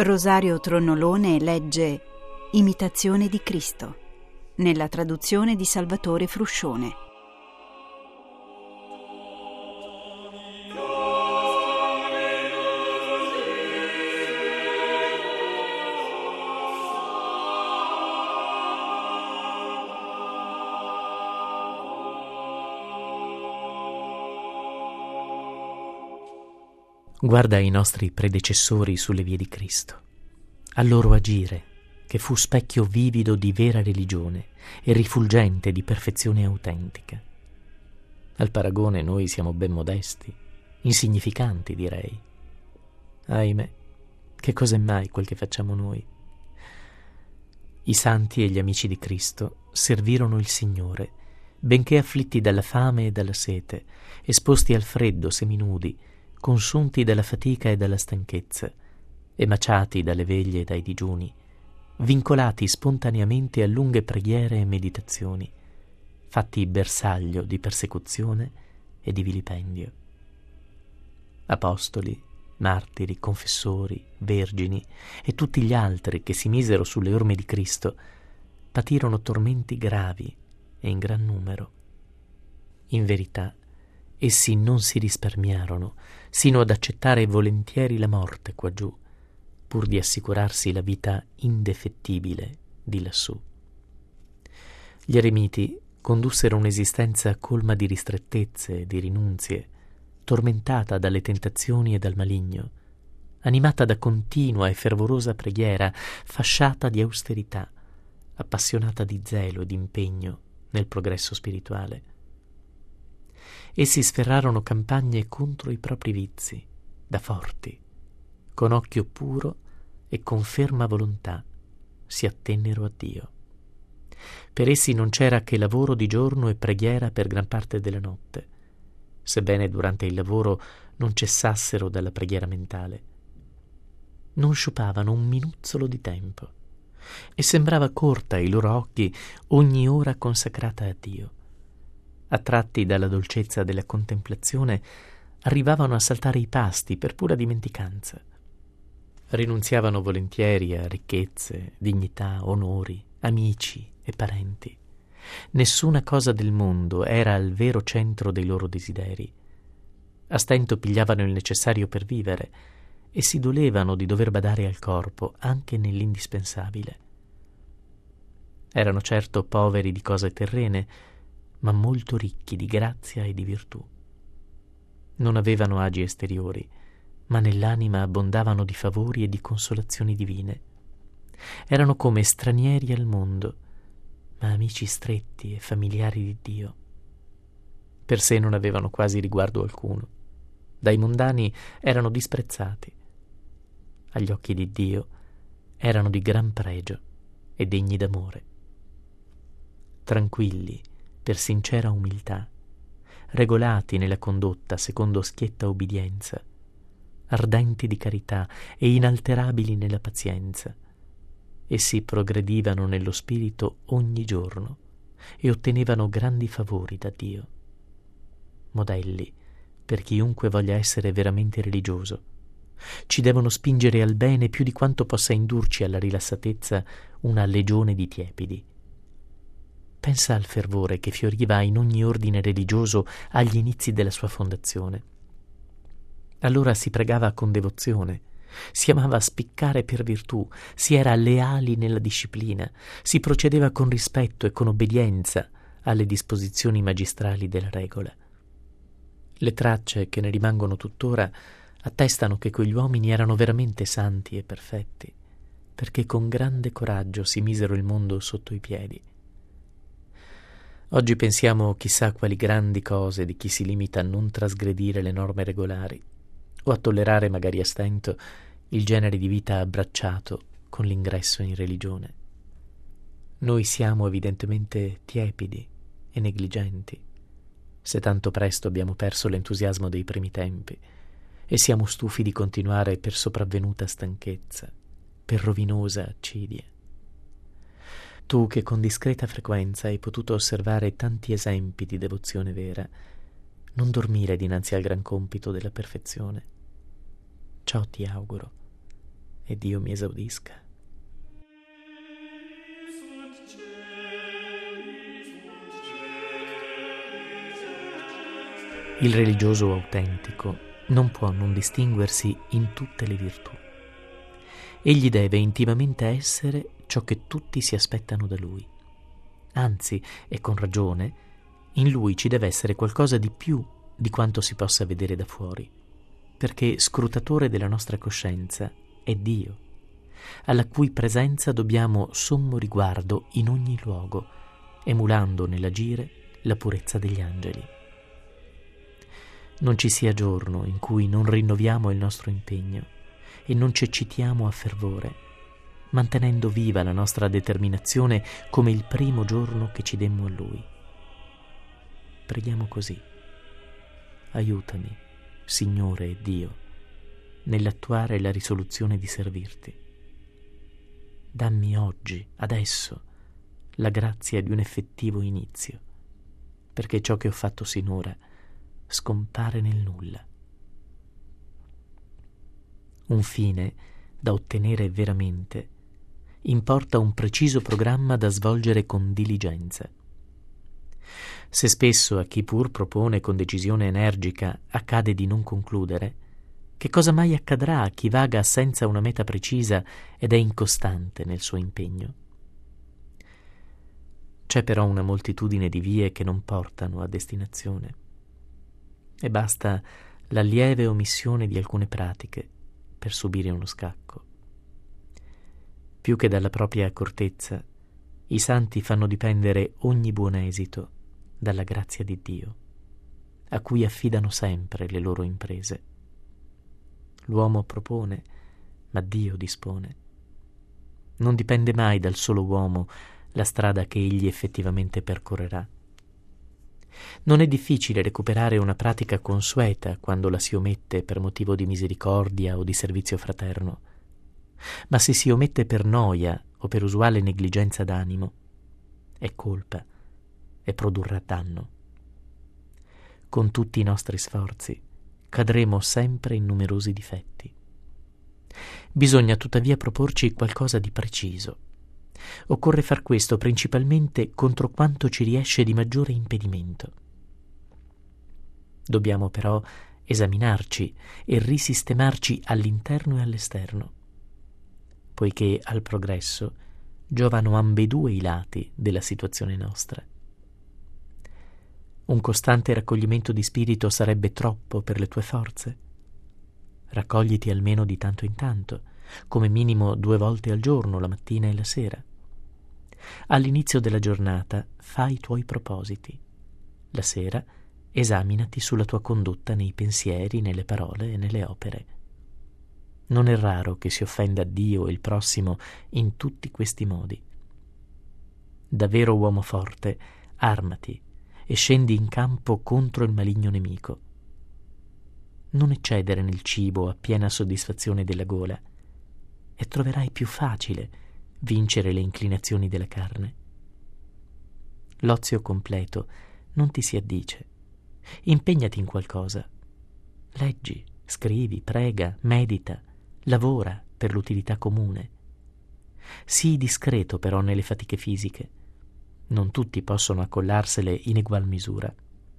Rosario Tronnolone legge Imitazione di Cristo, nella traduzione di Salvatore Fruscione. Guarda i nostri predecessori sulle vie di Cristo, al loro agire, che fu specchio vivido di vera religione e rifulgente di perfezione autentica. Al paragone noi siamo ben modesti, insignificanti direi. Ahimè, che cos'è mai quel che facciamo noi? I santi e gli amici di Cristo servirono il Signore, benché afflitti dalla fame e dalla sete, esposti al freddo, seminudi, consunti dalla fatica e dalla stanchezza, emaciati dalle veglie e dai digiuni, vincolati spontaneamente a lunghe preghiere e meditazioni, fatti bersaglio di persecuzione e di vilipendio. Apostoli, martiri, confessori, vergini e tutti gli altri che si misero sulle orme di Cristo patirono tormenti gravi e in gran numero. In verità, essi non si risparmiarono sino ad accettare volentieri la morte quaggiù, pur di assicurarsi la vita indefettibile di lassù. Gli eremiti condussero un'esistenza colma di ristrettezze e di rinunzie, tormentata dalle tentazioni e dal maligno, animata da continua e fervorosa preghiera, fasciata di austerità, appassionata di zelo e di impegno nel progresso spirituale. Essi sferrarono campagne contro i propri vizi, da forti, con occhio puro e con ferma volontà si attennero a Dio. Per essi non c'era che lavoro di giorno e preghiera per gran parte della notte, sebbene durante il lavoro non cessassero dalla preghiera mentale. Non sciupavano un minuzzolo di tempo e sembrava corta ai loro occhi ogni ora consacrata a Dio. Attratti dalla dolcezza della contemplazione, arrivavano a saltare i pasti per pura dimenticanza. Rinunziavano volentieri a ricchezze, dignità, onori, amici e parenti. Nessuna cosa del mondo era al vero centro dei loro desideri. A stento pigliavano il necessario per vivere e si dolevano di dover badare al corpo anche nell'indispensabile. Erano certo poveri di cose terrene, ma molto ricchi di grazia e di virtù. Non avevano agi esteriori, ma nell'anima abbondavano di favori e di consolazioni divine. Erano come stranieri al mondo, ma amici stretti e familiari di Dio. Per sé non avevano quasi riguardo alcuno. Dai mondani erano disprezzati. Agli occhi di Dio erano di gran pregio e degni d'amore. Tranquilli, per sincera umiltà, regolati nella condotta secondo schietta ubbidienza, ardenti di carità e inalterabili nella pazienza, essi progredivano nello spirito ogni giorno e ottenevano grandi favori da Dio. Modelli per chiunque voglia essere veramente religioso. Ci devono spingere al bene più di quanto possa indurci alla rilassatezza una legione di tiepidi. Pensa al fervore che fioriva in ogni ordine religioso agli inizi della sua fondazione. Allora si pregava con devozione, si amava spiccare per virtù, si era leali nella disciplina, si procedeva con rispetto e con obbedienza alle disposizioni magistrali della regola. Le tracce che ne rimangono tuttora attestano che quegli uomini erano veramente santi e perfetti, perché con grande coraggio si misero il mondo sotto i piedi. Oggi pensiamo chissà quali grandi cose di chi si limita a non trasgredire le norme regolari o a tollerare magari a stento il genere di vita abbracciato con l'ingresso in religione. Noi siamo evidentemente tiepidi e negligenti, se tanto presto abbiamo perso l'entusiasmo dei primi tempi e siamo stufi di continuare per sopravvenuta stanchezza, per rovinosa accidia. Tu che con discreta frequenza hai potuto osservare tanti esempi di devozione vera, non dormire dinanzi al gran compito della perfezione. Ciò ti auguro, e Dio mi esaudisca. Il religioso autentico non può non distinguersi in tutte le virtù. Egli deve intimamente essere ciò che tutti si aspettano da lui. Anzi, e con ragione, in lui ci deve essere qualcosa di più di quanto si possa vedere da fuori, perché scrutatore della nostra coscienza è Dio, alla cui presenza dobbiamo sommo riguardo in ogni luogo, emulando nell'agire la purezza degli angeli. Non ci sia giorno in cui non rinnoviamo il nostro impegno e non ci eccitiamo a fervore, mantenendo viva la nostra determinazione come il primo giorno che ci demmo a Lui. Preghiamo così: aiutami, Signore e Dio, nell'attuare la risoluzione di servirti. Dammi oggi, adesso, la grazia di un effettivo inizio, perché ciò che ho fatto sinora scompare nel nulla. Un fine da ottenere veramente importa un preciso programma da svolgere con diligenza. Se spesso a chi pur propone con decisione energica accade di non concludere, che cosa mai accadrà a chi vaga senza una meta precisa ed è incostante nel suo impegno? C'è però una moltitudine di vie che non portano a destinazione, e basta la lieve omissione di alcune pratiche per subire uno scacco. Più che dalla propria accortezza, i santi fanno dipendere ogni buon esito dalla grazia di Dio, a cui affidano sempre le loro imprese. L'uomo propone, ma Dio dispone. Non dipende mai dal solo uomo la strada che egli effettivamente percorrerà. Non è difficile recuperare una pratica consueta quando la si omette per motivo di misericordia o di servizio fraterno, ma se si omette per noia o per usuale negligenza d'animo, è colpa e produrrà danno. Con tutti i nostri sforzi cadremo sempre in numerosi difetti. Bisogna tuttavia proporci qualcosa di preciso. Occorre far questo principalmente contro quanto ci riesce di maggiore impedimento. Dobbiamo però esaminarci e risistemarci all'interno e all'esterno, poiché al progresso giovano ambedue i lati della situazione nostra. Un costante raccoglimento di spirito sarebbe troppo per le tue forze? Raccogliti almeno di tanto in tanto, come minimo 2 volte al giorno, la mattina e la sera. All'inizio della giornata fai i tuoi propositi. La sera esaminati sulla tua condotta nei pensieri, nelle parole e nelle opere. Non è raro che si offenda Dio e il prossimo in tutti questi modi. Da vero uomo forte, armati e scendi in campo contro il maligno nemico. Non eccedere nel cibo a piena soddisfazione della gola, e troverai più facile vincere le inclinazioni della carne. L'ozio completo non ti si addice. Impegnati in qualcosa. Leggi, scrivi, prega, medita, lavora per l'utilità comune. Sii discreto però nelle fatiche fisiche. Non tutti possono accollarsele in egual misura.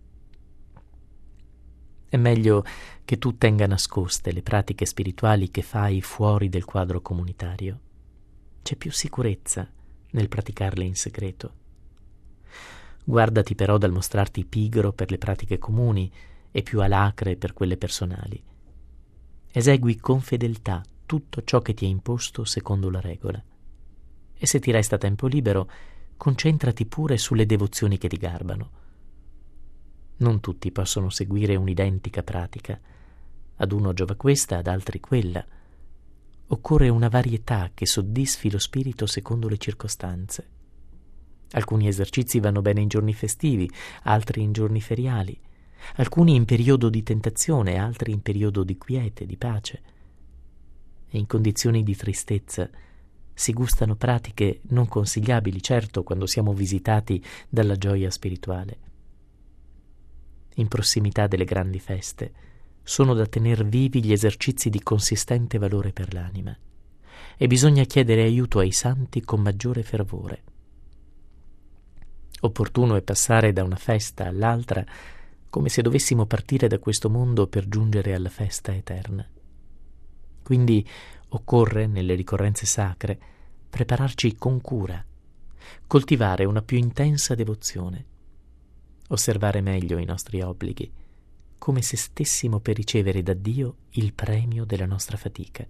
È meglio che tu tenga nascoste le pratiche spirituali che fai fuori del quadro comunitario. C'è più sicurezza nel praticarle in segreto. Guardati però dal mostrarti pigro per le pratiche comuni e più alacre per quelle personali. Esegui con fedeltà tutto ciò che ti è imposto secondo la regola. E se ti resta tempo libero, concentrati pure sulle devozioni che ti garbano. Non tutti possono seguire un'identica pratica. Ad uno giova questa, ad altri quella. Occorre una varietà che soddisfi lo spirito secondo le circostanze. Alcuni esercizi vanno bene in giorni festivi, altri in giorni feriali, alcuni in periodo di tentazione, altri in periodo di quiete, di pace. E in condizioni di tristezza si gustano pratiche non consigliabili, certo, quando siamo visitati dalla gioia spirituale. In prossimità delle grandi feste sono da tener vivi gli esercizi di consistente valore per l'anima, e bisogna chiedere aiuto ai santi con maggiore fervore. Opportuno è passare da una festa all'altra come se dovessimo partire da questo mondo per giungere alla festa eterna. Quindi occorre, nelle ricorrenze sacre, prepararci con cura, coltivare una più intensa devozione, osservare meglio i nostri obblighi, come se stessimo per ricevere da Dio il premio della nostra fatica.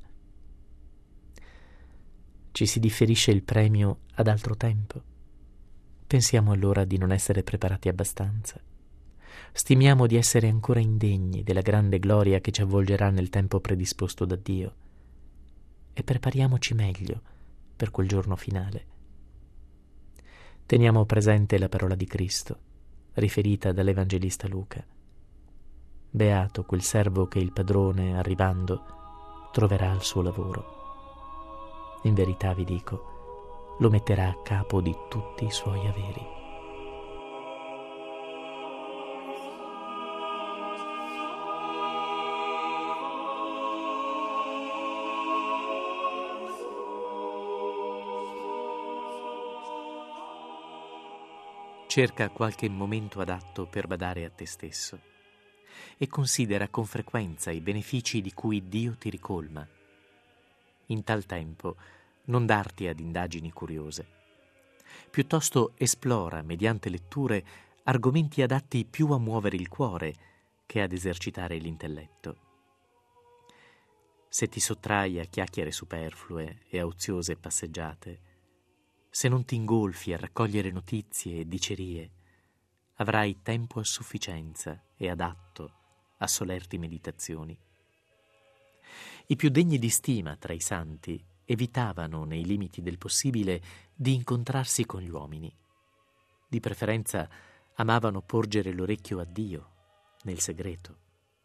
Ci si differisce il premio ad altro tempo. Pensiamo allora di non essere preparati abbastanza. Stimiamo di essere ancora indegni della grande gloria che ci avvolgerà nel tempo predisposto da Dio. E prepariamoci meglio per quel giorno finale. Teniamo presente la parola di Cristo, riferita dall'Evangelista Luca. Beato quel servo che il padrone, arrivando, troverà il suo lavoro. In verità vi dico, lo metterà a capo di tutti i suoi averi. Cerca qualche momento adatto per badare a te stesso e considera con frequenza i benefici di cui Dio ti ricolma. In tal tempo non darti ad indagini curiose. Piuttosto esplora, mediante letture, argomenti adatti più a muovere il cuore che ad esercitare l'intelletto. Se ti sottrai a chiacchiere superflue e a oziose passeggiate, se non ti ingolfi a raccogliere notizie e dicerie, avrai tempo a sufficienza e adatto a solerti meditazioni. I più degni di stima tra i santi evitavano, nei limiti del possibile, di incontrarsi con gli uomini. Di preferenza amavano porgere l'orecchio a Dio, nel segreto.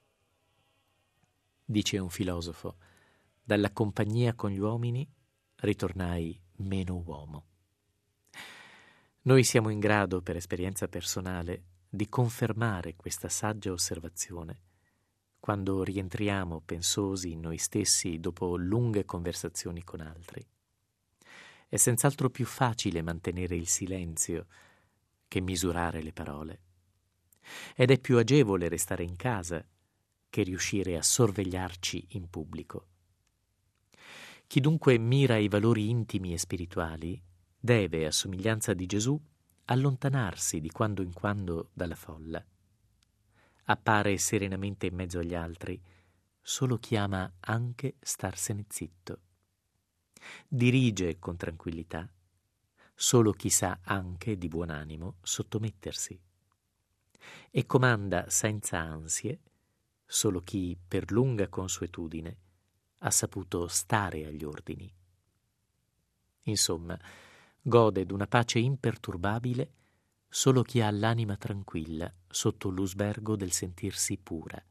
Dice un filosofo, dalla compagnia con gli uomini ritornai meno uomo. Noi siamo in grado, per esperienza personale, di confermare questa saggia osservazione quando rientriamo pensosi in noi stessi dopo lunghe conversazioni con altri. È senz'altro più facile mantenere il silenzio che misurare le parole. Ed è più agevole restare in casa che riuscire a sorvegliarci in pubblico. Chi dunque mira ai valori intimi e spirituali deve, a somiglianza di Gesù, allontanarsi di quando in quando dalla folla. Appare serenamente in mezzo agli altri solo chi ama anche starsene zitto. Dirige con tranquillità solo chi sa anche di buon animo sottomettersi. E comanda senza ansie solo chi, per lunga consuetudine, ha saputo stare agli ordini. Insomma, gode d'una pace imperturbabile solo chi ha l'anima tranquilla sotto l'usbergo del sentirsi pura.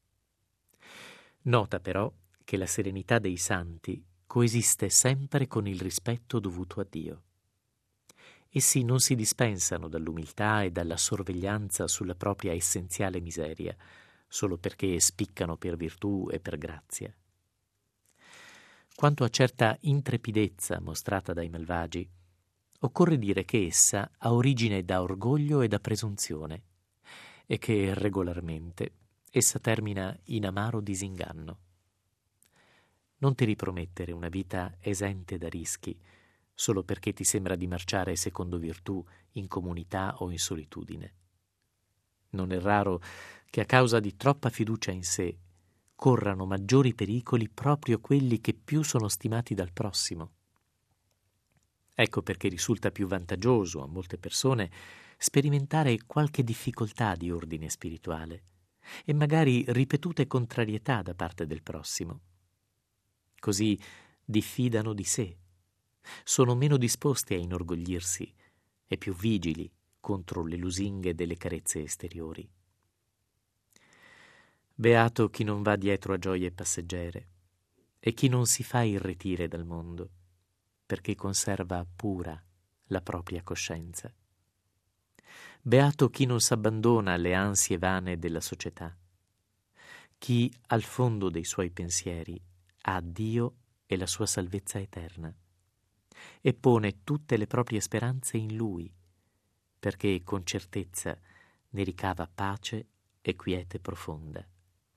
Nota però che la serenità dei santi coesiste sempre con il rispetto dovuto a Dio. Essi non si dispensano dall'umiltà e dalla sorveglianza sulla propria essenziale miseria, solo perché spiccano per virtù e per grazia. Quanto a certa intrepidezza mostrata dai malvagi, occorre dire che essa ha origine da orgoglio e da presunzione e che regolarmente essa termina in amaro disinganno. Non ti ripromettere una vita esente da rischi solo perché ti sembra di marciare secondo virtù in comunità o in solitudine. Non è raro che a causa di troppa fiducia in sé corrano maggiori pericoli proprio quelli che più sono stimati dal prossimo. Ecco perché risulta più vantaggioso a molte persone sperimentare qualche difficoltà di ordine spirituale e magari ripetute contrarietà da parte del prossimo. Così diffidano di sé, sono meno disposti a inorgoglirsi e più vigili contro le lusinghe delle carezze esteriori. Beato chi non va dietro a gioie passeggere e chi non si fa irretire dal mondo, perché conserva pura la propria coscienza. Beato chi non s'abbandona alle ansie vane della società, chi al fondo dei suoi pensieri ha Dio e la sua salvezza eterna, e pone tutte le proprie speranze in Lui, perché con certezza ne ricava pace e quiete profonda.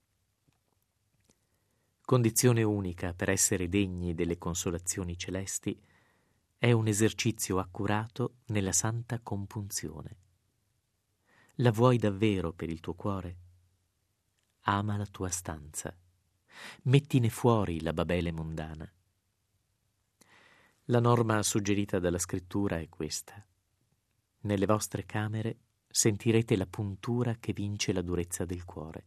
Condizione unica per essere degni delle consolazioni celesti è un esercizio accurato nella santa compunzione. La vuoi davvero per il tuo cuore? Ama la tua stanza. Mettine fuori la Babele mondana. La norma suggerita dalla Scrittura è questa: nelle vostre camere sentirete la puntura che vince la durezza del cuore.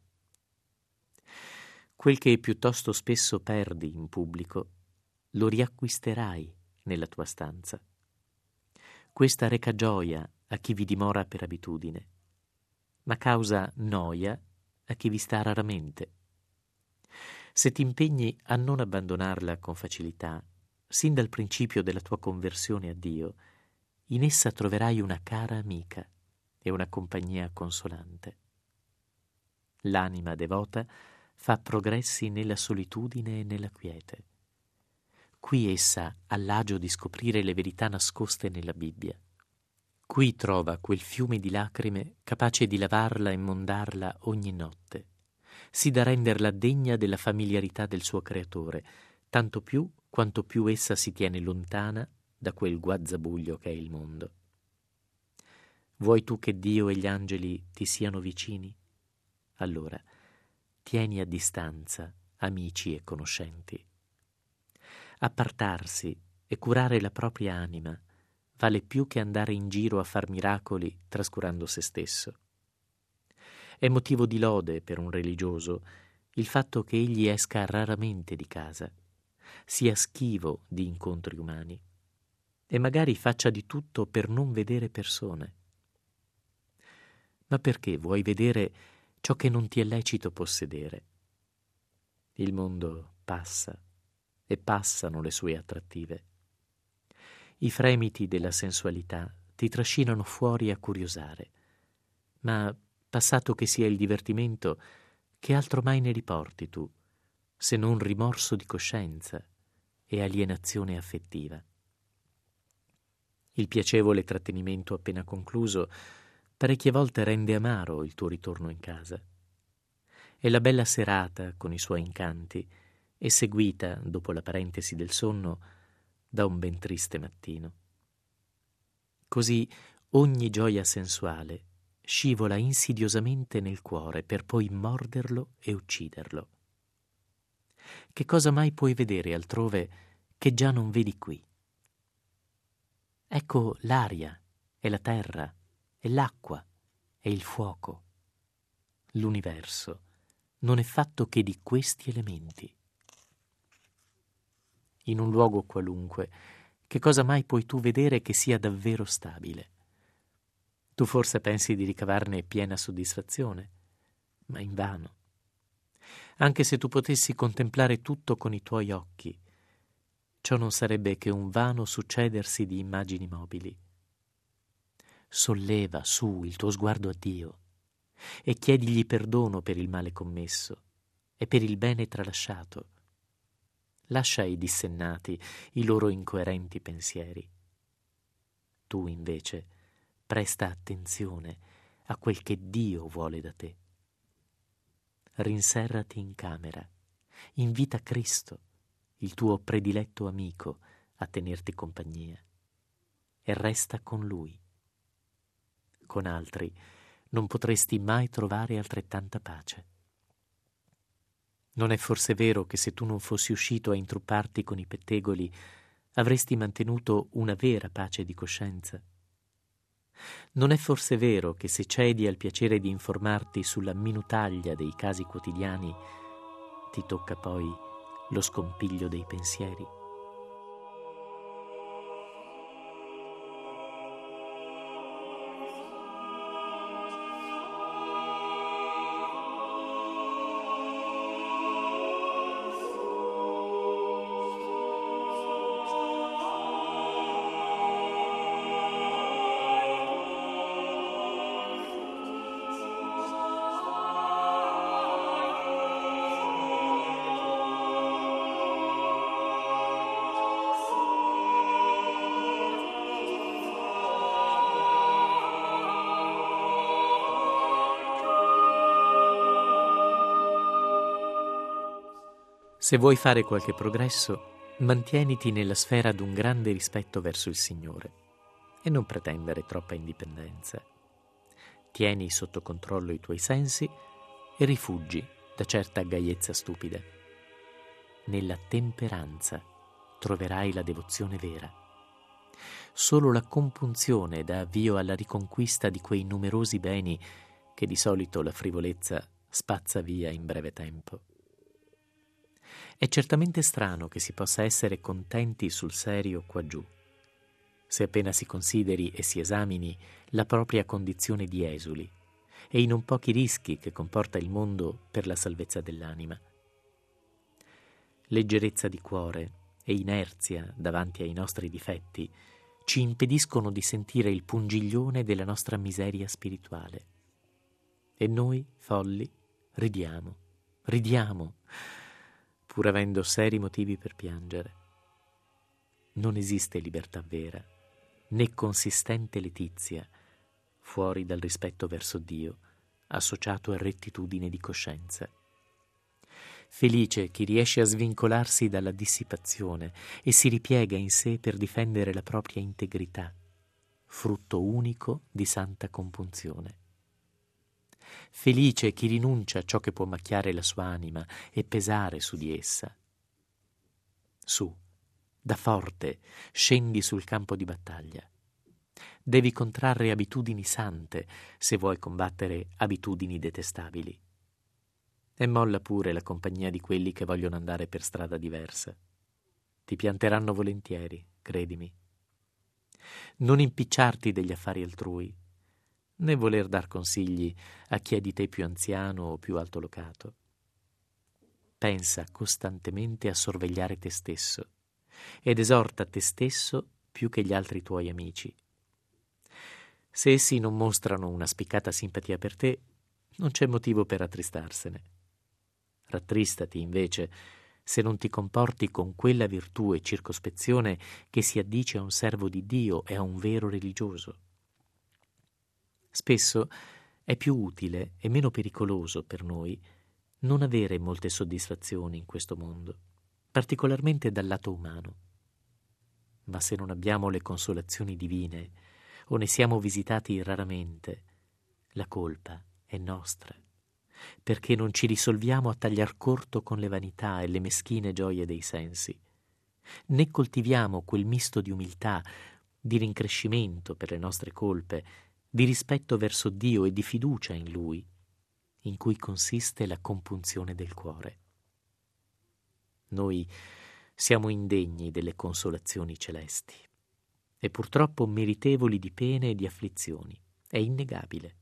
Quel che piuttosto spesso perdi in pubblico, lo riacquisterai nella tua stanza. Questa reca gioia a chi vi dimora per abitudine, ma causa noia a chi vi sta raramente. Se ti impegni a non abbandonarla con facilità, sin dal principio della tua conversione a Dio, in essa troverai una cara amica e una compagnia consolante. L'anima devota fa progressi nella solitudine e nella quiete. Qui essa ha l'agio di scoprire le verità nascoste nella Bibbia. Qui trova quel fiume di lacrime capace di lavarla e mondarla ogni notte, sì da renderla degna della familiarità del suo creatore, tanto più quanto più essa si tiene lontana da quel guazzabuglio che è il mondo. Vuoi tu che Dio e gli angeli ti siano vicini? Allora, tieni a distanza amici e conoscenti. Appartarsi e curare la propria anima vale più che andare in giro a far miracoli trascurando se stesso. È motivo di lode per un religioso il fatto che egli esca raramente di casa, sia schivo di incontri umani e magari faccia di tutto per non vedere persone. Ma perché vuoi vedere ciò che non ti è lecito possedere? Il mondo passa e passano le sue attrattive. I fremiti della sensualità ti trascinano fuori a curiosare, ma passato che sia il divertimento, che altro mai ne riporti tu, se non rimorso di coscienza e alienazione affettiva? Il piacevole trattenimento appena concluso parecchie volte rende amaro il tuo ritorno in casa. E la bella serata, con i suoi incanti, è seguita, dopo la parentesi del sonno, da un ben triste mattino. Così ogni gioia sensuale scivola insidiosamente nel cuore per poi morderlo e ucciderlo. Che cosa mai puoi vedere altrove che già non vedi qui? Ecco l'aria e la terra e l'acqua e il fuoco. L'universo non è fatto che di questi elementi. In un luogo qualunque, che cosa mai puoi tu vedere che sia davvero stabile? Tu forse pensi di ricavarne piena soddisfazione, ma invano. Anche se tu potessi contemplare tutto con i tuoi occhi, ciò non sarebbe che un vano succedersi di immagini mobili. Solleva su il tuo sguardo a Dio e chiedigli perdono per il male commesso e per il bene tralasciato. Lascia ai dissennati i loro incoerenti pensieri. Tu, invece, presta attenzione a quel che Dio vuole da te. Rinserrati in camera, invita Cristo, il tuo prediletto amico, a tenerti compagnia e resta con Lui. Con altri non potresti mai trovare altrettanta pace. Non è forse vero che se tu non fossi uscito a intrupparti con i pettegoli avresti mantenuto una vera pace di coscienza? Non è forse vero che se cedi al piacere di informarti sulla minutaglia dei casi quotidiani ti tocca poi lo scompiglio dei pensieri? Se vuoi fare qualche progresso, mantieniti nella sfera d'un grande rispetto verso il Signore e non pretendere troppa indipendenza. Tieni sotto controllo i tuoi sensi e rifuggi da certa gaiezza stupida. Nella temperanza troverai la devozione vera. Solo la compunzione dà avvio alla riconquista di quei numerosi beni che di solito la frivolezza spazza via in breve tempo. È certamente strano che si possa essere contenti sul serio qua giù, se appena si consideri e si esamini la propria condizione di esuli e i non pochi rischi che comporta il mondo per la salvezza dell'anima. Leggerezza di cuore e inerzia davanti ai nostri difetti ci impediscono di sentire il pungiglione della nostra miseria spirituale. E noi, folli, ridiamo, pur avendo seri motivi per piangere. Non esiste libertà vera, né consistente letizia, fuori dal rispetto verso Dio, associato a rettitudine di coscienza. Felice chi riesce a svincolarsi dalla dissipazione e si ripiega in sé per difendere la propria integrità, frutto unico di santa compunzione. Felice chi rinuncia a ciò che può macchiare la sua anima e pesare su di essa. Su, da forte, scendi sul campo di battaglia. Devi contrarre abitudini sante se vuoi combattere abitudini detestabili. E molla pure la compagnia di quelli che vogliono andare per strada diversa. Ti pianteranno volentieri, credimi. Non impicciarti degli affari altrui, né voler dar consigli a chi è di te più anziano o più altolocato. Pensa costantemente a sorvegliare te stesso ed esorta te stesso più che gli altri tuoi amici. Se essi non mostrano una spiccata simpatia per te, non c'è motivo per rattristarsene. Rattristati, invece, se non ti comporti con quella virtù e circospezione che si addice a un servo di Dio e a un vero religioso. Spesso è più utile e meno pericoloso per noi non avere molte soddisfazioni in questo mondo, particolarmente dal lato umano. Ma se non abbiamo le consolazioni divine o ne siamo visitati raramente, la colpa è nostra, perché non ci risolviamo a tagliar corto con le vanità e le meschine gioie dei sensi, né coltiviamo quel misto di umiltà, di rincrescimento per le nostre colpe, di rispetto verso Dio e di fiducia in Lui, in cui consiste la compunzione del cuore. Noi siamo indegni delle consolazioni celesti e purtroppo meritevoli di pene e di afflizioni, è innegabile.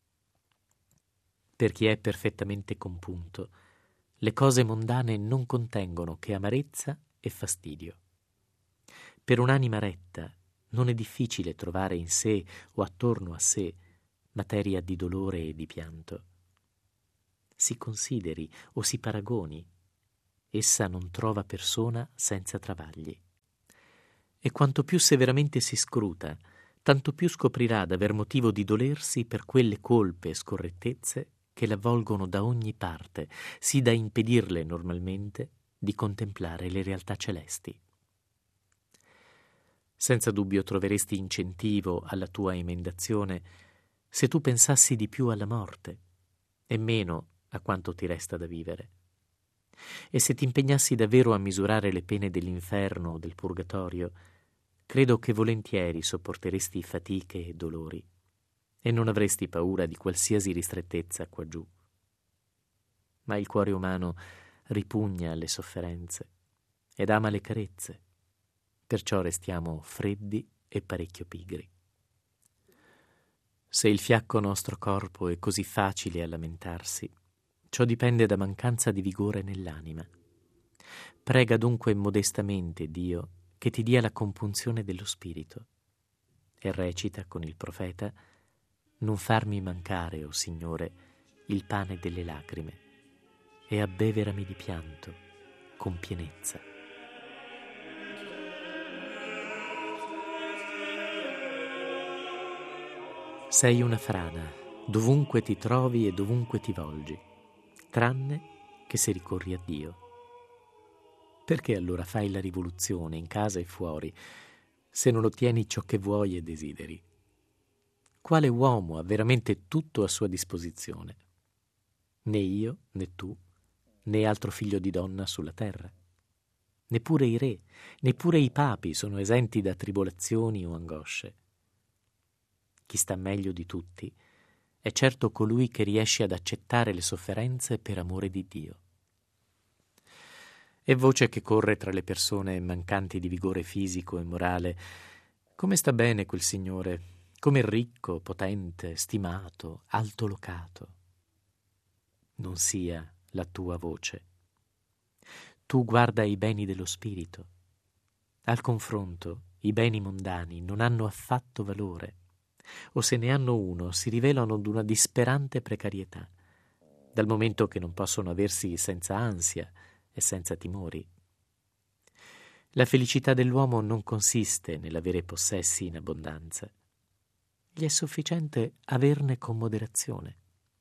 Per chi è perfettamente compunto, le cose mondane non contengono che amarezza e fastidio. Per un'anima retta non è difficile trovare in sé o attorno a sé materia di dolore e di pianto. Si consideri o si paragoni, essa non trova persona senza travagli. E quanto più severamente si scruta, tanto più scoprirà d'aver motivo di dolersi per quelle colpe e scorrettezze che l'avvolgono da ogni parte, sì da impedirle normalmente di contemplare le realtà celesti. Senza dubbio troveresti incentivo alla tua emendazione se tu pensassi di più alla morte e meno a quanto ti resta da vivere. E se ti impegnassi davvero a misurare le pene dell'inferno o del purgatorio, credo che volentieri sopporteresti fatiche e dolori e non avresti paura di qualsiasi ristrettezza qua giù. Ma il cuore umano ripugna alle sofferenze ed ama le carezze, perciò restiamo freddi e parecchio pigri. Se il fiacco nostro corpo è così facile a lamentarsi, ciò dipende da mancanza di vigore nell'anima. Prega dunque modestamente Dio che ti dia la compunzione dello spirito e recita con il profeta: non farmi mancare, o Signore, il pane delle lacrime, e abbeverami di pianto con pienezza. Sei una frana, dovunque ti trovi e dovunque ti volgi, tranne che se ricorri a Dio. Perché allora fai la rivoluzione in casa e fuori, se non ottieni ciò che vuoi e desideri? Quale uomo ha veramente tutto a sua disposizione? Né io, né tu, né altro figlio di donna sulla terra. Neppure i re, neppure i papi sono esenti da tribolazioni o angosce. Chi sta meglio di tutti è certo colui che riesce ad accettare le sofferenze per amore di Dio. È voce che corre tra le persone mancanti di vigore fisico e morale. Come sta bene quel signore, come ricco, potente, stimato, altolocato. Non sia la tua voce. Tu guarda i beni dello spirito. Al confronto, i beni mondani non hanno affatto valore, o se ne hanno uno, si rivelano d'una disperante precarietà, dal momento che non possono aversi senza ansia e senza timori. La felicità dell'uomo non consiste nell'avere possessi in abbondanza. Gli è sufficiente averne con moderazione.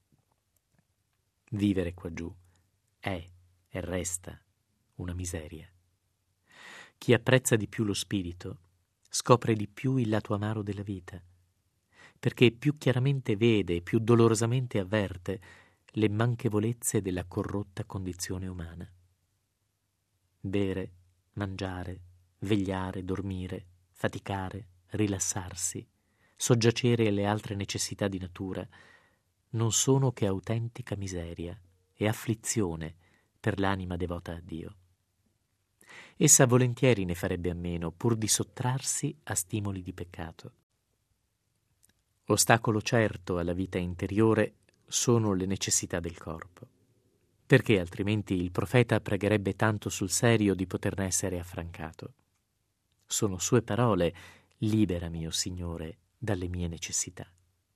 Vivere qua giù è e resta una miseria. Chi apprezza di più lo spirito scopre di più il lato amaro della vita, perché più chiaramente vede e più dolorosamente avverte le manchevolezze della corrotta condizione umana. Bere, mangiare, vegliare, dormire, faticare, rilassarsi, soggiacere alle altre necessità di natura non sono che autentica miseria e afflizione per l'anima devota a Dio. Essa volentieri ne farebbe a meno pur di sottrarsi a stimoli di peccato. Ostacolo certo alla vita interiore sono le necessità del corpo. Perché altrimenti il profeta pregherebbe tanto sul serio di poterne essere affrancato? Sono sue parole: liberami, o Signore, dalle mie necessità.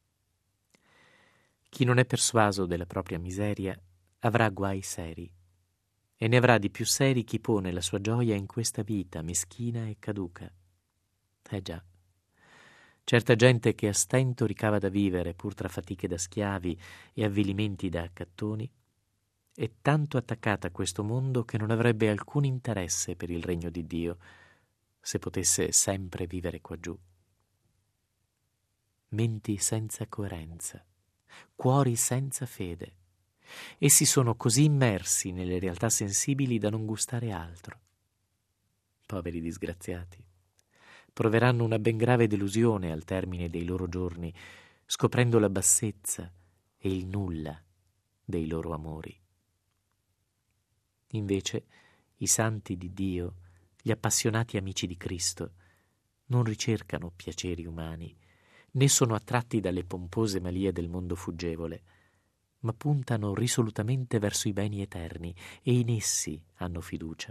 Chi non è persuaso della propria miseria avrà guai seri, e ne avrà di più seri chi pone la sua gioia in questa vita meschina e caduca. Già, certa gente che a stento ricava da vivere pur tra fatiche da schiavi e avvilimenti da accattoni, è tanto attaccata a questo mondo che non avrebbe alcun interesse per il regno di Dio se potesse sempre vivere qua giù. Menti senza coerenza, cuori senza fede. Essi sono così immersi nelle realtà sensibili da non gustare altro. Poveri disgraziati, proveranno una ben grave delusione al termine dei loro giorni, scoprendo la bassezza e il nulla dei loro amori. Invece, i santi di Dio, gli appassionati amici di Cristo, non ricercano piaceri umani, né sono attratti dalle pompose malie del mondo fuggevole, ma puntano risolutamente verso i beni eterni e in essi hanno fiducia.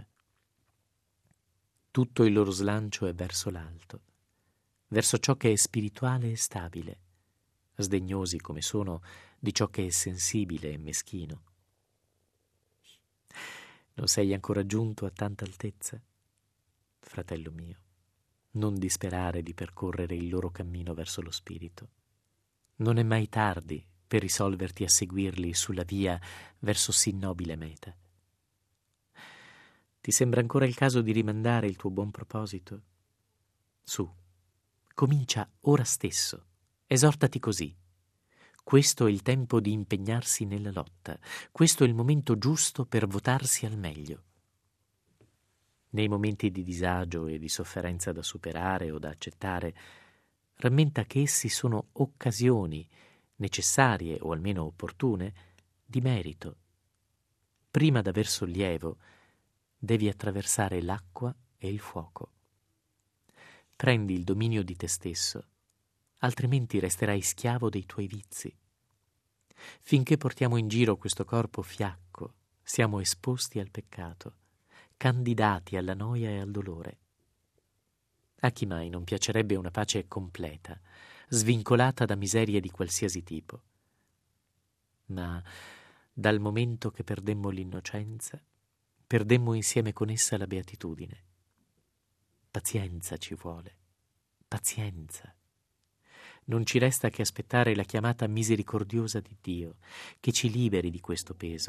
Tutto il loro slancio è verso l'alto, verso ciò che è spirituale e stabile, sdegnosi come sono di ciò che è sensibile e meschino. Non sei ancora giunto a tanta altezza? Fratello mio, non disperare di percorrere il loro cammino verso lo spirito. Non è mai tardi per risolverti a seguirli sulla via verso sì nobile meta. Ti sembra ancora il caso di rimandare il tuo buon proposito? Su, comincia ora stesso, esortati così. Questo è il tempo di impegnarsi nella lotta, questo è il momento giusto per votarsi al meglio. Nei momenti di disagio e di sofferenza da superare o da accettare, rammenta che essi sono occasioni necessarie o almeno opportune di merito. Prima d'aver sollievo, devi attraversare l'acqua e il fuoco. Prendi il dominio di te stesso, altrimenti resterai schiavo dei tuoi vizi. Finché portiamo in giro questo corpo fiacco, siamo esposti al peccato, candidati alla noia e al dolore. A chi mai non piacerebbe una pace completa, svincolata da miserie di qualsiasi tipo? Ma dal momento che perdemmo l'innocenza, perdemmo insieme con essa la beatitudine. Pazienza ci vuole, pazienza. Non ci resta che aspettare la chiamata misericordiosa di Dio, che ci liberi di questo peso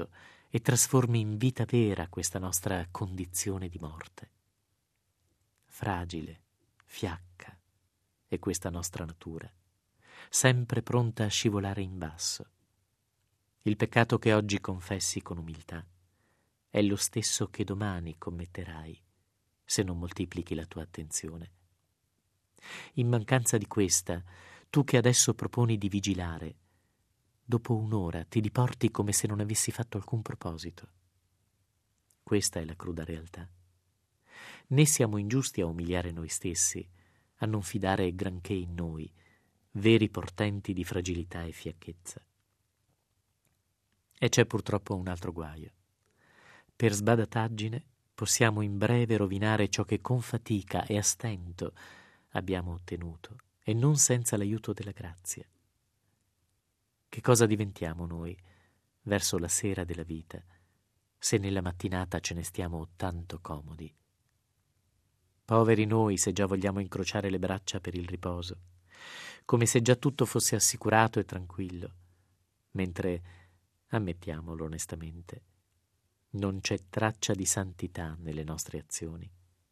e trasformi in vita vera questa nostra condizione di morte. Fragile, fiacca è questa nostra natura, sempre pronta a scivolare in basso. Il peccato che oggi confessi con umiltà è lo stesso che domani commetterai se non moltiplichi la tua attenzione. In mancanza di questa, tu che adesso proponi di vigilare, dopo un'ora ti diporti come se non avessi fatto alcun proposito. Questa è la cruda realtà. Né siamo ingiusti a umiliare noi stessi, a non fidare granché in noi, veri portenti di fragilità e fiacchezza. E c'è purtroppo un altro guaio. Per sbadataggine possiamo in breve rovinare ciò che con fatica e a stento abbiamo ottenuto, e non senza l'aiuto della grazia. Che cosa diventiamo noi verso la sera della vita, se nella mattinata ce ne stiamo tanto comodi? Poveri noi se già vogliamo incrociare le braccia per il riposo, come se già tutto fosse assicurato e tranquillo, mentre, ammettiamolo onestamente, non c'è traccia di santità nelle nostre azioni.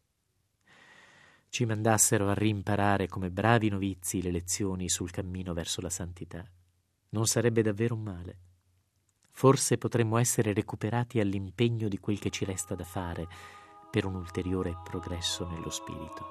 Ci mandassero a rimparare come bravi novizi le lezioni sul cammino verso la santità. Non sarebbe davvero un male. Forse potremmo essere recuperati all'impegno di quel che ci resta da fare per un ulteriore progresso nello spirito.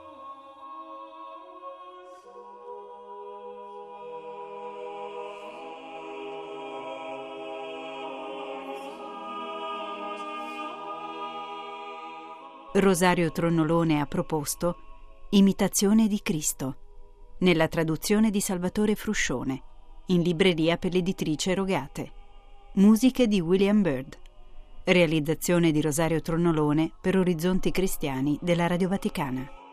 Rosario Tronnolone ha proposto Imitazione di Cristo, nella traduzione di Salvatore Fruscione, in libreria per l'editrice Rogate. Musiche di William Byrd. Realizzazione di Rosario Tronnolone per Orizzonti Cristiani della Radio Vaticana.